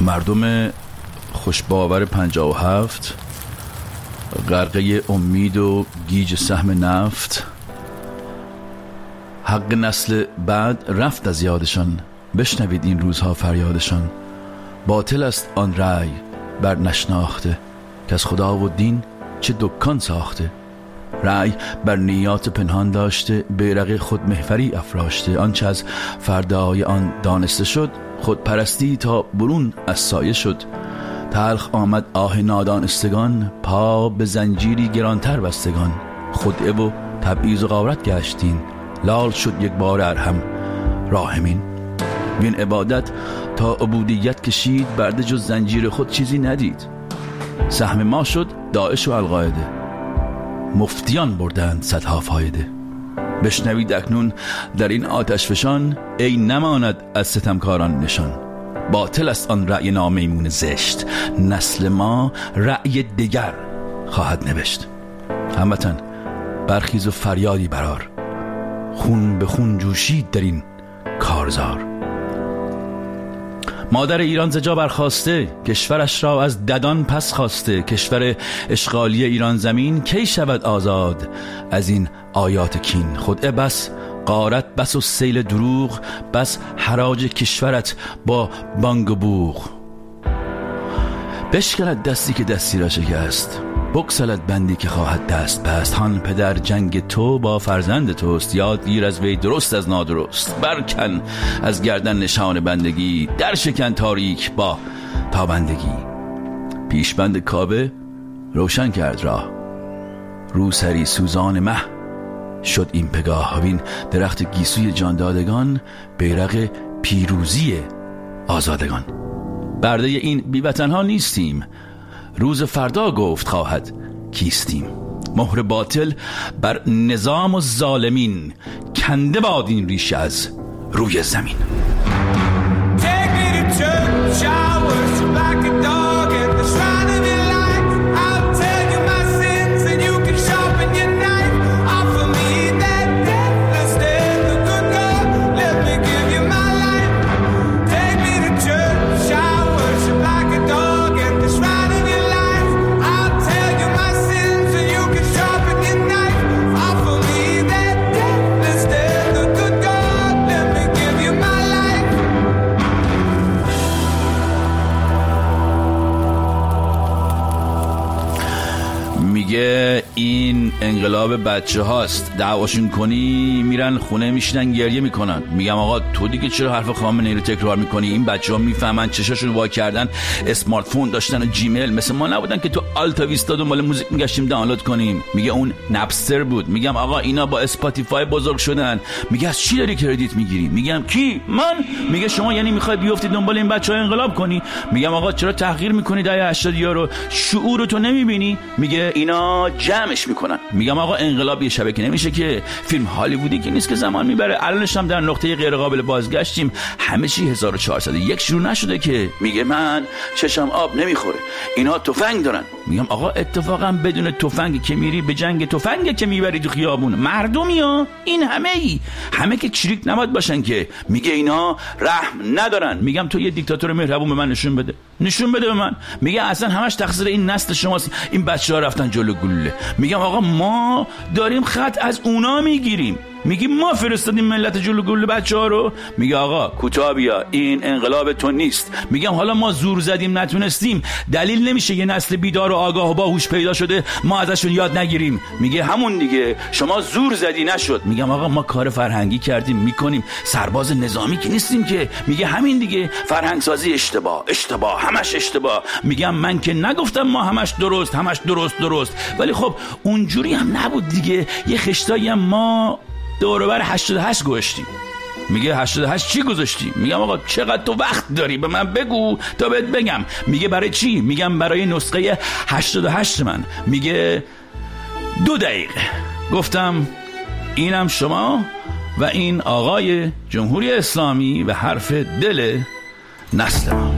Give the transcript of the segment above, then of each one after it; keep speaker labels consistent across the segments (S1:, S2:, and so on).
S1: مردم خوشباور 57 غرقه امید و گیج سهم نفت، حق نسل بعد رفت از یادشان. بشنوید این روزها فریادشان. باطل است آن رأی بر نشناخته، که از خدا و دین چه دکان ساخته. رأی بر نیات پنهان داشته، بیرق خود محوری افراشته. آنچه از فردای آن دانسته شد، خود پرستی تا برون از سایه شد. تلخ آمد آه نادانستگان، پا به زنجیری گرانتر بستگان. خدعه و تبعیض و غارت گشتین، لال شد یک بار ارحم راحمین. بین عبادت تا عبودیت کشید، برده جز زنجیر خود چیزی ندید. سهم ما شد داعش و القاعده، مفتیان بردند صدها فایده. بشنوید اکنون در این آتش فشان، ای نماند از ستمکاران نشان. باطل است آن رأی نامیمون زشت، نسل ما رأی دیگر خواهد نوشت. هموطن برخیز و فریادی برار، خون به خون جوشید در این کارزار. مادر ایران ز جا برخاسته، کشورش را از ددان پس خواسته. کشور اشغالی ایران زمین کی شود آزاد از این آیات کین؟ خدعه بس، غارت بس و سیل دروغ بس، حراج کشورت با بانگ و بوق. بشکند دستی که دستی را شکست، بگسلد بندی که خواهد دست بست. هان پدر جنگ تو با فرزند توست، یاد گیر از وی درست از نادرست. برکن از گردن نشان بندگی، در شکن تاریک با تابندگی. پیشبند کعبه روشن کرد راه، روسری سوزان مه شد این پگاه. وین درخت گیسوی جاندادگان، بیرق پیروزی آزادگان. برده این بیوطنها نیستیم، روز فردا گفت خواهد کیستیم. مهر باطل بر نظام و ظالمین، کنده باد این ریشه از روی زمین. میگه این انقلاب بچه هاست، دعواشون کنی میرن خونه میشینن گریه میکنن. میگم آقا تو دیگه چرا حرف خامنه ای رو تکرار میکنی؟ این بچه ها میفهمن، چشاشون وا کردن، اسمارت فون داشتن و جیمیل، مثل ما نبودن که تو آلتا ویستا دنبال موزیک میگشتیم دانلود کنیم. میگه اون نپستر بود. میگم آقا اینا با اسپاتیفای بزرگ شدن. میگه از چی داری کردیت میگیری؟ میگم کی؟ من؟ میگه شما یعنی میخوای بیافتی دنبال این بچه ها انقلاب کنی؟ میگم آقا چرا تحقیر میکنی دهه 80 رو؟ شعور تو نمیبینی؟ میگه اینا جمعش میکنن. میگم آقا انقلاب یه شبکه نمیشه که، فیلم هالیوودی که نیست که زمان میبره. الانش هم در نقطه غیر قابل بازگشتیم، همه چی 1401 شروع نشده که. میگه من چشم آب نمیخوره، اینا تفنگ دارن. میگم آقا اتفاقا بدون تفنگ که میری به جنگ، تفنگ که میبری تو خیابون مردمی ها، این همه که چریک نباید باشن که. میگه اینا رحم ندارن. میگم تو یه دیکتاتور مهربون به من نشون بده به من. میگه اصلا همش تقصیر این نسل شماست، این بچه‌ها رفتن جلو گلوله. میگم آقا ما داریم خط از اونا میگیریم، میگیم ما فرستادیم ملت جلو گلوله بچه‌ها رو. میگه آقا کوتاه بیا، این انقلاب تو نیست. میگم حالا ما زور زدیم نتونستیم، دلیل نمیشه یه نسل بیدار و آگاه و باهوش پیدا شده ما ازشون یاد نگیریم. میگه همون دیگه، شما زور زدی نشد. میگم آقا ما کار فرهنگی کردیم میکنیم، سرباز نظامی که نیستیم که. میگه همین دیگه، فرهنگ سازی اشتباه، همش اشتباه. میگم من که نگفتم ما همش درست، ولی خب اونجوری هم نبود دیگه. یه خشتایی هم ما دور و بر 88 گذاشتیم. میگه 88 چی گذاشتی؟ میگم آقا چقدر تو وقت داری به من بگو تا بهت بگم. میگه برای چی؟ میگم برای نسخه 88 من. میگه 2 دقیقه. گفتم اینم شما و این آقای جمهوری اسلامی و حرف دل نسل ما.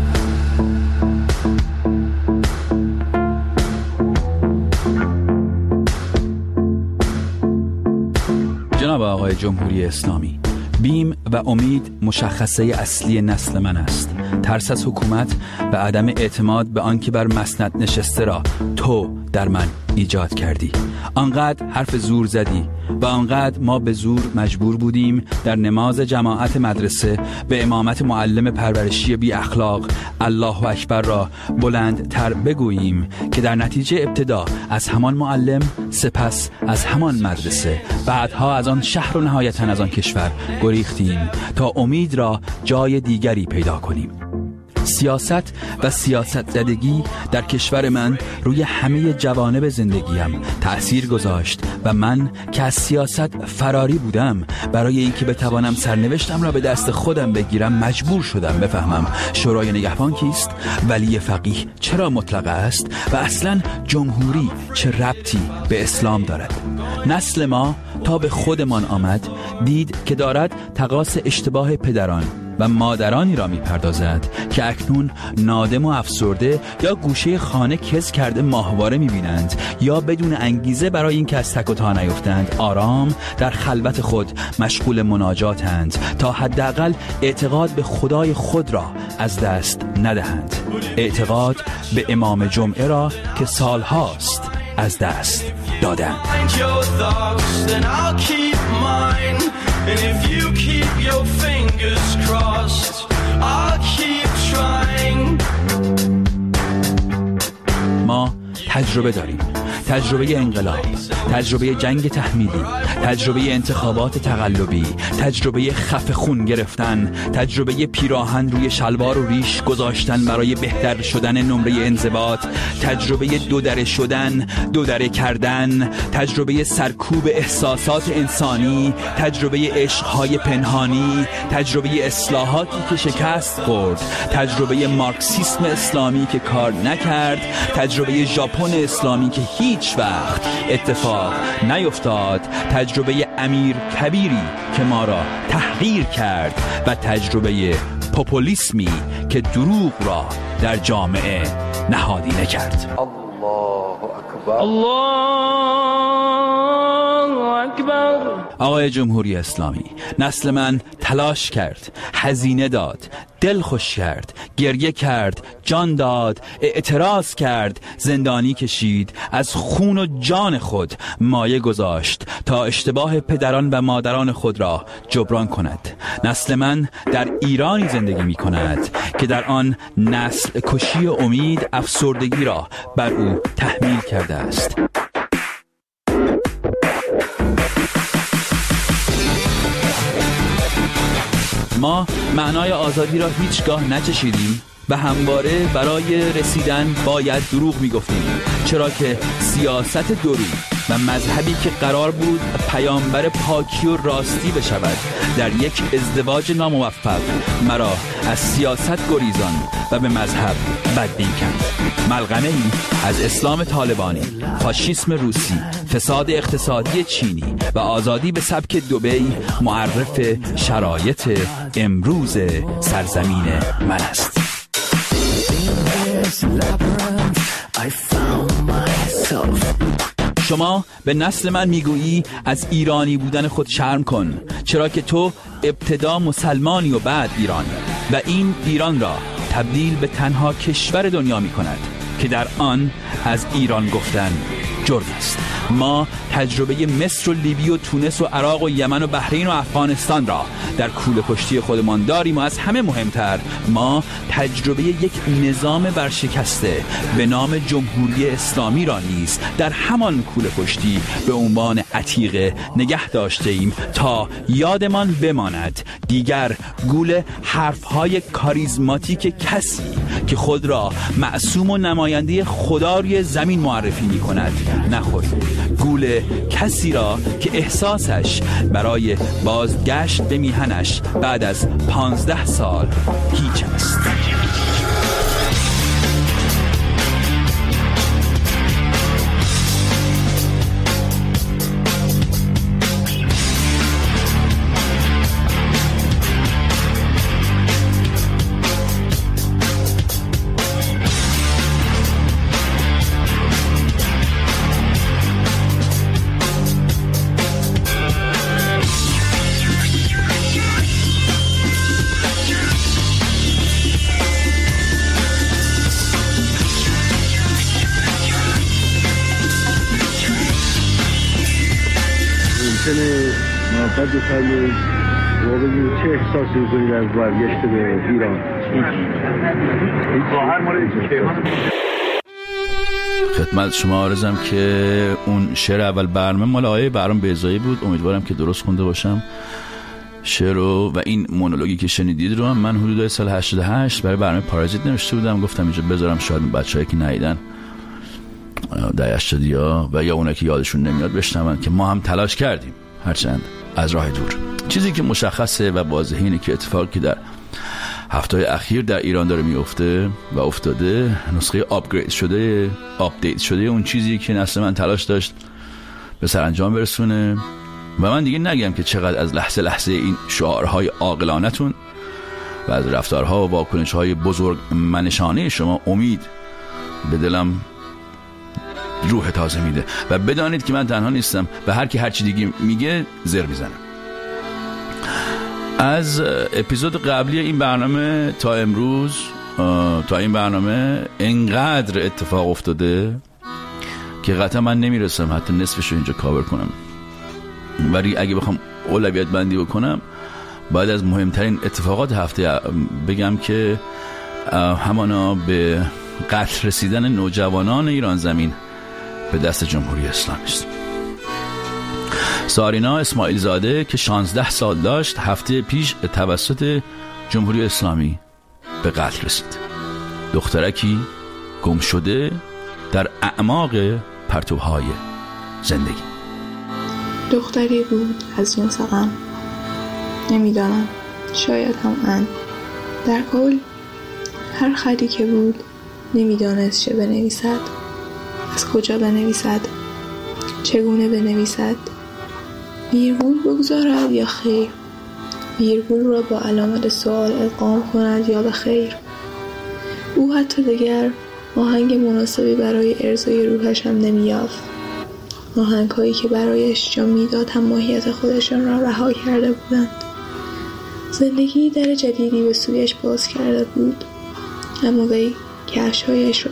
S1: جناب آقای جمهوری اسلامی،
S2: بیم و امید مشخصه اصلی نسل من است. ترس از حکومت و عدم اعتماد به آنکه بر مسند نشسته را تو در من ایجاد کردی. آنقدر حرف زور زدی و آنقدر ما به زور مجبور بودیم در نماز جماعت مدرسه به امامت معلم پرورشی بی اخلاق الله اکبر را بلند تر بگوییم که در نتیجه ابتدا از همان معلم، سپس از همان مدرسه، بعدها از آن شهر و نهایتاً از آن کشور گریختیم تا امید را جای دیگری پیدا کنیم. سیاست و سیاست زدگی در کشور من روی همه جوانب زندگیم تأثیر گذاشت و من که از سیاست فراری بودم برای اینکه بتوانم سرنوشتم را به دست خودم بگیرم مجبور شدم بفهمم شورای نگهبان کیست، ولی فقیه چرا مطلقه است و اصلا جمهوری چه ربطی به اسلام دارد. نسل ما تا به خودمان آمد دید که دارد تقاص اشتباه پدران و مادرانی را میپردازد که اکنون نادم و افسرده یا گوشه خانه کز کرده ماهواره میبینند یا بدون انگیزه برای اینکه از تک و تا نیفتند آرام در خلوت خود مشغول مناجاتند تا حداقل اعتقاد به خدای خود را از دست ندهند. اعتقاد به امام جمعه را که سالهاست از دست دادند. And if you keep your fingers crossed, I'll keep trying. ما تجربه داریم. تجربه انقلاب، تجربه جنگ تحمیلی، تجربه انتخابات تقلبی، تجربه خفه خون گرفتن، تجربه پیراهن روی شلوار و ریش گذاشتن برای بهتر شدن نمره انضباط، تجربه دودره شدن، دودره کردن، تجربه سرکوب احساسات انسانی، تجربه عشقهای پنهانی، تجربه اصلاحاتی که شکست خورد، تجربه مارکسیسم اسلامی که کار نکرد، تجربه ژاپن اسلامی که هیچ وقت اتفاق نیفتاد، تجربه امیر کبیری که ما را تحقیر کرد و تجربه پوپولیسمی که دروغ را در جامعه نهادینه کرد. الله اکبر، الله اکبر. آقای جمهوری اسلامی، نسل من تلاش کرد، هزینه داد، دل خوش کرد، گریه کرد، جان داد، اعتراض کرد، زندانی کشید، از خون و جان خود مایه گذاشت تا اشتباه پدران و مادران خود را جبران کند. نسل من در ایرانی زندگی می کند که در آن نسل کشی امید افسردگی را بر او تحمیل کرده است. ما معنای آزادی را هیچگاه نچشیدیم و همواره برای رسیدن باید دروغ میگفتیم، چرا که سیاست دروغ و مذهبی که قرار بود پیامبر پاکی و راستی بشود در یک ازدواج ناموفق مرا از سیاست گریزان و به مذهب بدبین کرد. ملغمه‌ای از اسلام طالبانی، فاشیسم روسی، فساد اقتصادی چینی و آزادی به سبک دبی معرف شرایط امروز سرزمین من است. شما به نسل من میگویی از ایرانی بودن خود شرم کن، چرا که تو ابتدا مسلمانی و بعد ایرانی و این ایران را تبدیل به تنها کشور دنیا می کند که در آن از ایران گفتن جرم است. ما تجربه مصر و لیبی و تونس و عراق و یمن و بحرین و افغانستان را در کوله پشتی خودمان داریم و از همه مهمتر ما تجربه یک نظام ورشکسته به نام جمهوری اسلامی را نیز در همان کوله پشتی به عنوان عتیقه نگه داشته ایم تا یادمان بماند دیگر گول حرفهای کاریزماتیک کسی که خود را معصوم و نماینده خدا روی زمین معرفی می کند نخوریم. گول کسی را که احساسش برای بازگشت به میهنش بعد از 15 سال هیچ است.
S3: و بفرمایید واقعی چه احساسی می‌کنید از برگشت به ایران؟
S1: خدمت شما عرضم که اون شعر اول برنامه مال آقای بهرام بیضایی بود. امیدوارم که درست خونده باشم شعر رو. و این مونولوگی که شنیدید رو هم من حدود سال 88 برای برنامه پارازیت نوشته بودم. گفتم اینجا بذارم شاید بچه‌هایی که ندیدن در 80 و یا اونایی که یادشون نمیاد بشنون که ما هم تلاش کردیم هرچند از راه دور. چیزی که مشخصه و واضحه اینه که اتفاقی که در هفته‌های اخیر در ایران داره میفته و افتاده نسخه آپگرید شده، آپدیت شده اون چیزی که نسل من تلاش داشت به سرانجام برسونه. و من دیگه نگم که چقدر از لحظه لحظه این شعارهای عاقلانتون و از رفتارها و واکنش‌های بزرگ منشانه شما امید به دلم روح تازه میده. و بدانید که من تنها نیستم و هر کی هر چی دیگه میگه زر میزنه. از اپیزود قبلی این برنامه تا امروز تا این برنامه انقدر اتفاق افتاده که قطعا من نمیرسم حتی نصفش رو اینجا کاور کنم. ولی اگه بخوام اولویت بندی بکنم باید از مهمترین اتفاقات هفته بگم که همانا به قتل رسیدن نوجوانان ایران زمین به دست جمهوری اسلامی است. سارینا اسماعیل زاده که 16 سال داشت هفته پیش توسط جمهوری اسلامی به قتل رسید. دخترکی گم شده در اعماق پرتوهای زندگی.
S4: دختری بود از جنس غم، نمیدانم، شاید هم ان. در کل هر خطی که بود نمیدانست چه بنویسد، از کجا بنویسد، چگونه بنویسد، ویرگول بگذارد یا خیر، ویرگول را با علامت سوال ادغام کند یا به خیر. او حتی دیگر آهنگ مناسبی برای ارضای روحش هم نمی‌یافت. آهنگ‌هایی که برایش جا میداد هم ماهیت خودشان را رها کرده بودند. زندگی در جدیدی به سویش باز کرده بود، اما وی کفش‌هایش را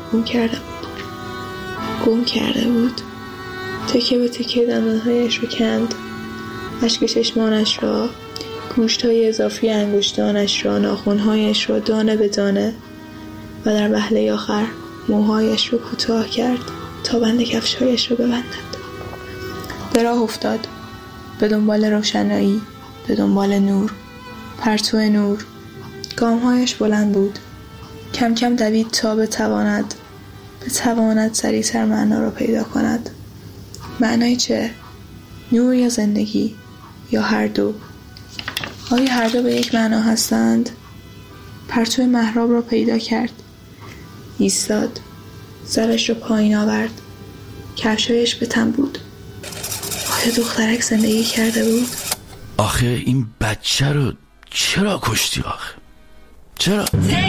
S4: گم کرده بود. تکه به تکه دندان‌هایش را کند، اشک چشمانش را، گوشت‌های اضافی انگشتانش را، ناخن‌هایش را دانه به دانه و در وهله آخر موهایش را کوتاه کرد تا بند کفش‌هایش را ببندد. به راه افتاد، به دنبال روشنایی، به دنبال نور، پرتو نور. گام‌هایش بلند بود، کم کم دوید تا بتواند سریع‌تر معنا را پیدا کند. معنای چه؟ نور یا زندگی یا هر دو؟ آیا هر دو به یک معنا هستند؟ پرتو محراب را پیدا کرد، ایستاد، سرش را پایین آورد، کفشایش به تن بود. آیا دخترک زندگی کرده بود؟
S1: آخه این بچه رو چرا کشتی آخه؟ چرا؟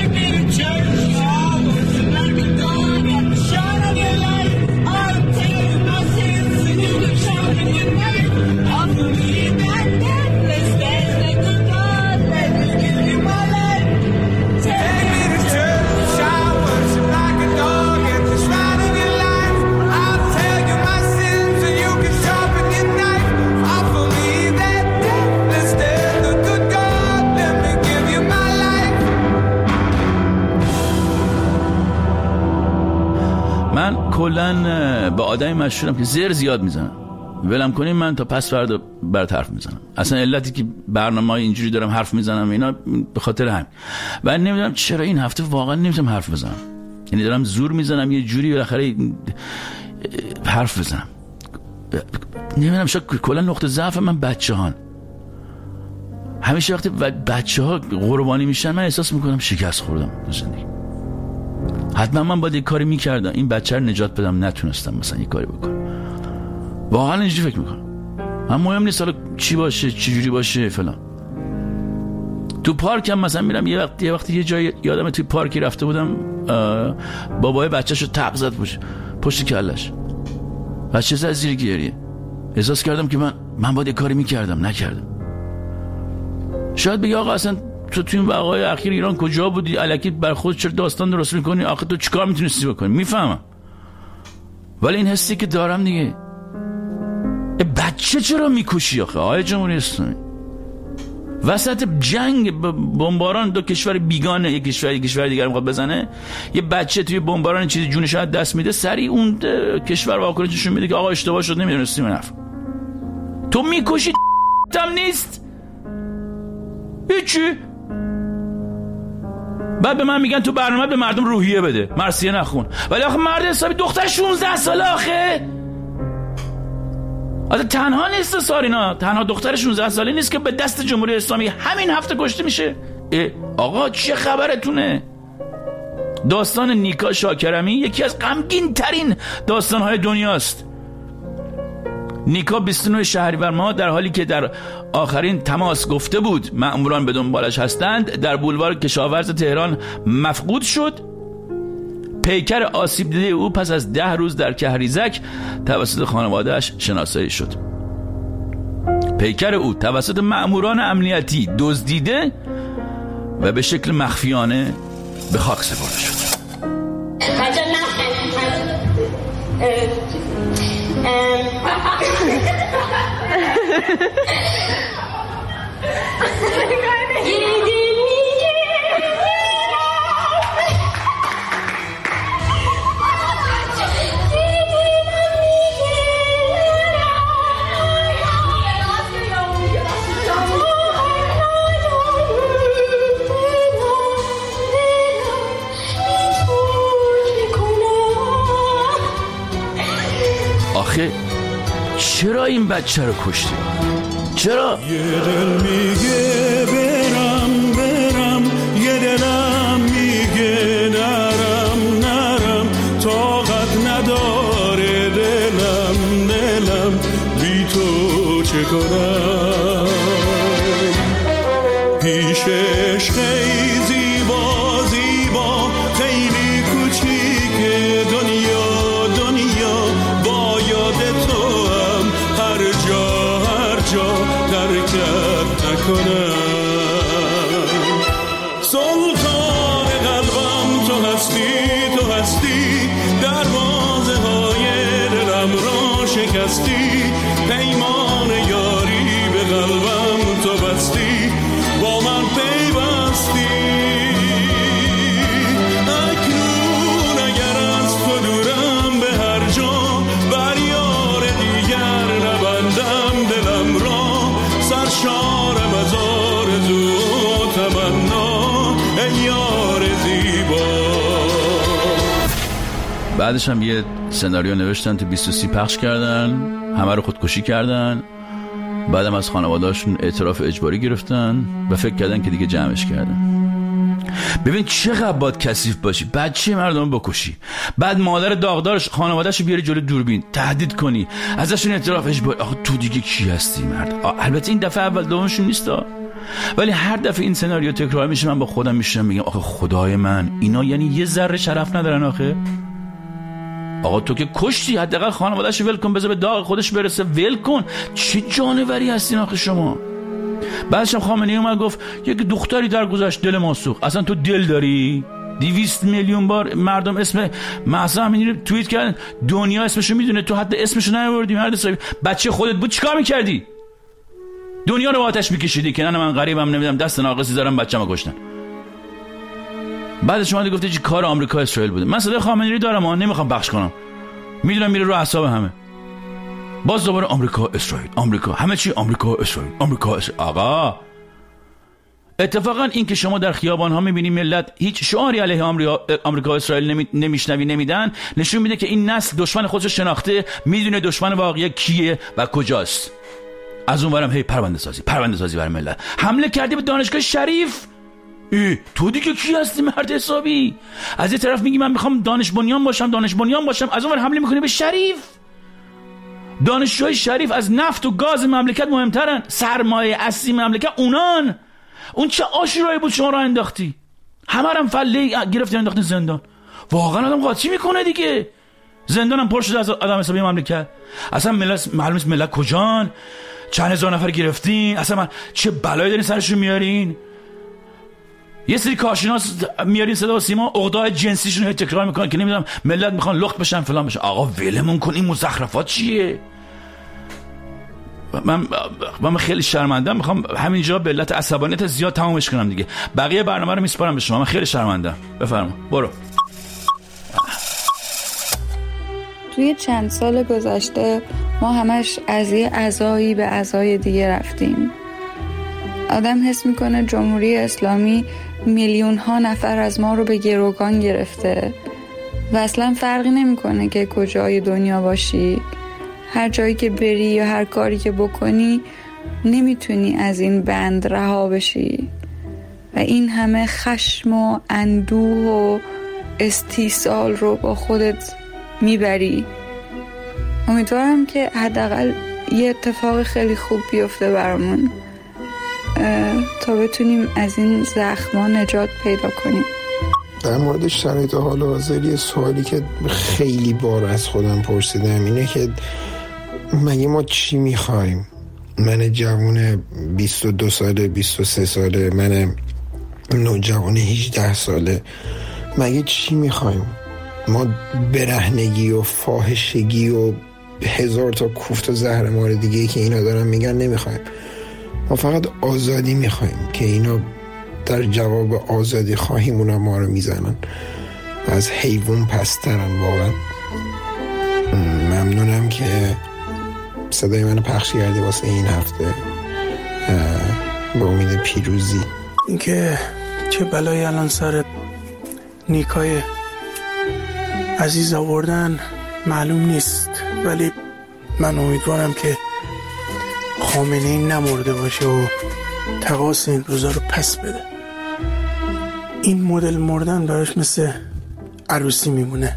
S1: من کلن با آدمی مشهورم که زر زیاد میزنم. ولم کنیم من تا پس فردا برات حرف میزنم. اصلا علتی که برنامه‌های اینجوری دارم حرف میزنم اینا به خاطر همین. و نمیدونم چرا این هفته واقعا نمیتونم حرف بزنم. یعنی دارم زور میزنم یه جوری بالاخره حرف بزنم. نمیدونم شاید کلا نقطه ضعف من بچه‌هان. همیشه وقتی بچه‌ها قربانی میشن من احساس میکنم شکست خوردم تو زندگی. حتما من باید یک کاری میکردم این بچه رو نجات بدم، نتونستم مثلا یک کاری بکنم. واقعا اینجوری فکر میکنم. من مهم نیست حالا چی باشه چی جوری باشه فلان. تو پارک هم مثلا میرم یه وقتی یه جای یادم توی پارکی رفته بودم بابای بچه‌شو تق زد پشت کلش. بچه زد زیر گریه. احساس کردم که من باید یک کاری میکردم نکردم. شاید بگی آقا اصلا تو این وقایع اخیر ایران کجا بودی؟ الکی بر خود چرا داستان درست میکنی؟ آخه تو چیکار میتونستی بکنی؟ میفهمم، ولی این حسی که دارم دیگه بچه چرا میکشی آخه آقای جمهوری اسلامی؟ وسط جنگ بمباران دو کشور بیگانه، یک کشور دیگر میخواد بزنه، یه بچه توی بمباران چیزی جونش از دست میده، سریع اون کشور واکنششون میده که آقا اشتباه شد، نمیدونستیم این حرف. تو میکشی تم نیست هیچی. بعد به من میگن تو برنامه به مردم روحیه بده، مرثیه نخون. ولی آخه مرد حسابی دختر 16 ساله آخه تنها نیست سارینا، تنها دختر 16 ساله نیست که به دست جمهوری اسلامی همین هفته کشته میشه. آقا چه خبرتونه؟ داستان نیکا شاکرمی یکی از غمگین ترین داستانهای دنیاست. نیکا 29 شهریور ماه در حالی که در آخرین تماس گفته بود مأموران به دنبالش هستند، در بولوار کشاورز تهران مفقود شد. پیکر آسیب دیده او پس از 10 روز در کهریزک توسط خانواده‌اش شناسایی شد. پیکر او توسط مأموران امنیتی دزدیده و به شکل مخفیانه به خاک سپرده شد. آخه چرا این بچه رو کشتی؟ چرا؟
S5: یه دل میگه برم، یه دلم میگه نرم، طاقت نداره دلم بی تو چه کنم؟ پیشش خیلی زیبا خیلی کوچیکه دنیا با یاد تو هم هر جا ترکت نکنم. سلطان قلبم تو هستی دروازه های دلم را شکستی، پیمان یاری به قلبم تو بستی، با من پیوستی. اکنون اگر از تو دورم به هر جا، بر یار دیگر نبندم دلم را، سرشارم از آرزو و تمنا ای یار زیبا.
S1: بعدش هم یه سناریو نوشتن تو 23 پخش کردن، همه رو خودکشی کردن. بعدم از خانواده‌اشون اعتراف اجباری گرفتن و فکر کردن که دیگه جمعش کردن. ببین چقدر باید کثیف باشی بچه مردم بکشی، بعد مادر داغدارش خانواده‌شو بیاری جلوی دوربین تهدید کنی، ازشون اعتراف اجباری. آخه تو دیگه کی هستی مرد؟ البته این دفعه اول دومشون نیستا، ولی هر دفعه این سناریو تکرار میشه من با خودم میشم میگم آخه خدای من اینا یعنی یه ذره شرف ندارن آخه. آقا تو که کشتی، حداقل خانواده‌شو ول کن، بذار به داغ خودش برسه، ول کن. چه جانوری هستین آخه شما؟ بعدش خامنه‌ای اومد گفت یک دختری درگذشت دل ما سوخت. اصلا تو دل داری؟ 200 میلیون بار مردم اسم مهسا امینی توییت کردن، دنیا اسمشو میدونه، تو حتی اسمشو نیاوردی. مرد حسابی بچه خودت بود چیکار میکردی؟ دنیا رو آتش میکشیدی که نه من غریبم نمیدم دست ناقصی دارم بچه‌مو کشتن. بعدش اومد گفته چی کار آمریکا اسرائیل بوده. من صدای خامنه‌ای دارم نمیخوام پخش کنم، میدونم میره رو اعصاب همه. باز دوباره آمریکا اسرائیل، آمریکا همه چی آمریکا اسرائیل، آمریکا اسرائیل. آقا اتفاقا این که شما در خیابان ها میبینی ملت هیچ شعاری علیه آمریکا اسرائیل نمیدن، نشون میده که این نسل دشمن خودش شناخته، میدونه دشمن واقعی کیه و کجاست. از اون ورم هی پرونده سازی برای ملت. حمله کردی به دانشگاه شریف. تو دیگه کی هستی مرد حسابی؟ از یه طرف میگی من میخوام دانش بنیان باشم، از اون ور حمله میکنی به شریف. دانشجوهای شریف از نفت و گاز مملکت مهمترن، سرمایه اصلی مملکت اونان. اون چه آشورایی بود شما را انداختی، همه رو فله گرفتی انداختی زندان. واقعا آدم قاطی میکنه دیگه. زندانم پر شده از آدم حسابی مملکت. اصلا معلوم نیست ملت کجان، چند هزار نفر گرفتین، اصلا من چه بلایی دارین سرشون میارین. یه سری کارشناس میارین صدا و سیما عقده‌های جنسیشون رو تکرار میکنن که نمیدونم ملت میخوان لخت بشن فلان بشن. آقا ولمون کن، این مزخرفات چیه؟ من خیلی شرمندم، میخوام همینجا به علت عصبانیت زیاد تمامش کنم دیگه. بقیه برنامه رو میسپارم به شما. من خیلی شرمندم. بفرما برو.
S4: توی چند سال گذشته ما همش از یه عزایی به عزای دیگه رفتیم. آدم حس میکنه جمهوری اسلامی میلیون ها نفر از ما رو به گروگان گرفته و اصلا فرقی نمیکنه که کجای دنیا باشی. هر جایی که بری یا هر کاری که بکنی نمیتونی از این بند رها بشی و این همه خشم و اندوه و استیصال رو با خودت میبری. امیدوارم که حداقل یه اتفاق خیلی خوب بیفته برامون تا بتونیم از این زخما نجات پیدا کنیم.
S6: در مورد شرایط حال حاضر یه سوالی که خیلی بار از خودم پرسیدم اینه که مگه ما چی میخوایم؟ من جوان 22 ساله، 23 ساله، من نوجوان 18 ساله، مگه چی میخوایم؟ ما برهنگی و فاحشگی و هزار تا کوفت و زهرمار دیگه که اینا دارن میگن نمیخوایم. ما فقط آزادی میخوایم که اینا در جواب آزادی خواهیمون ما رو میزنن و از حیوان پسترن. واقعا ممنونم که صدای منو پخش کردی واسه این هفته. با امید پیروزی.
S7: اینکه چه بلایی الان سر نیکای عزیز آوردن معلوم نیست، ولی من امیدوارم که خامنه‌ای نمرده باشه و تقاص این روزا رو پس بده. این مدل مردن براش مثل عروسی میمونه.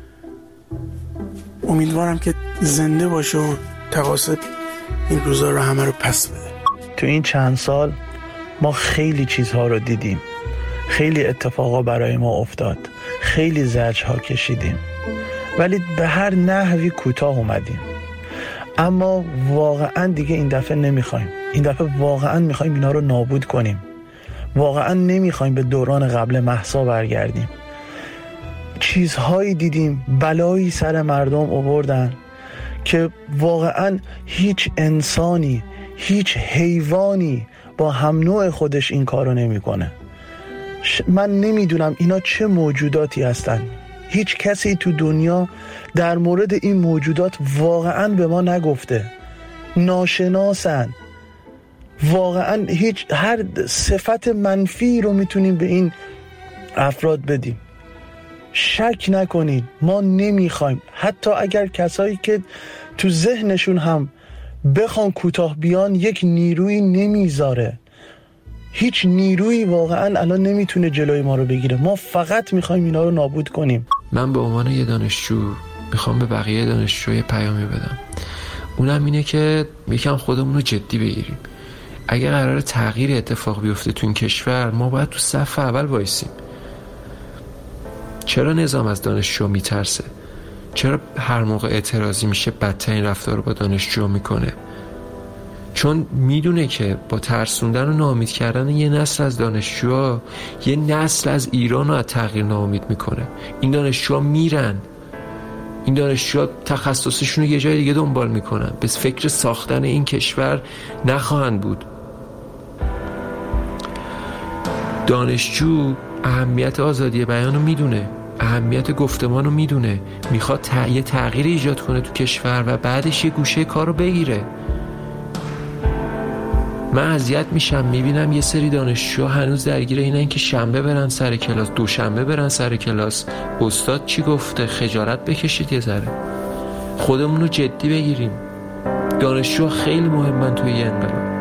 S7: امیدوارم که زنده باشه و تقاص این روزا رو همه رو پس بده.
S8: تو این چند سال ما خیلی چیزها رو دیدیم، خیلی اتفاقا برای ما افتاد، خیلی زجرها کشیدیم، ولی به هر نحوی کوتاه اومدیم. اما واقعا دیگه این دفعه نمیخوایم. این دفعه واقعا میخوایم اینا رو نابود کنیم. واقعا نمیخوایم به دوران قبل مهسا برگردیم. چیزهایی دیدیم، بلایی سر مردم آوردن که واقعا هیچ انسانی، هیچ حیوانی با هم نوع خودش این کارو نمیکنه. من نمیدونم اینا چه موجوداتی هستن. هیچ کسی تو دنیا در مورد این موجودات واقعا به ما نگفته. ناشناسن. واقعا هر صفت منفی رو میتونیم به این افراد بدیم. شک نکنید، ما نمیخوایم. حتی اگر کسایی که تو ذهنشون هم بخوان کوتاه بیان، یک نیروی نمیذاره. هیچ نیرویی واقعا الان نمیتونه جلوی ما رو بگیره. ما فقط میخوایم اینا رو نابود کنیم.
S9: من به عنوان یه دانشجو میخوام به بقیه دانشجوی پیامی بدم. اونم اینه که یکم خودمون رو جدی بگیریم. اگه قرار تغییر اتفاق بیفته تو این کشور، ما باید تو صف اول وایسیم. چرا نظام از دانشجو میترسه؟ چرا هر موقع اعتراضی میشه بدترین رفتار رو با دانشجو میکنه؟ چون میدونه که با ترسوندن و ناامید کردن یه نسل از دانشجوها، یه نسل از ایران رو از تغییر ناامید میکنه. این دانشجوها میرن، این دانشجوها تخصصشون رو یه جای دیگه دنبال میکنن، به فکر ساختن این کشور نخواهند بود. دانشجو اهمیت آزادی بیان رو میدونه، اهمیت گفتمان رو میدونه، میخواد یه تغییر ایجاد کنه تو کشور و بعدش یه گوشه کار رو بگیره. من اذیت میشم میبینم یه سری دانشجو هنوز درگیر اینن که شنبه برن سر کلاس، دوشنبه برن سر کلاس. استاد چی گفته؟ خجالت بکشید یه ذره. خودمون رو جدی بگیریم. دانشجو خیلی مهمن توی این انقلاب.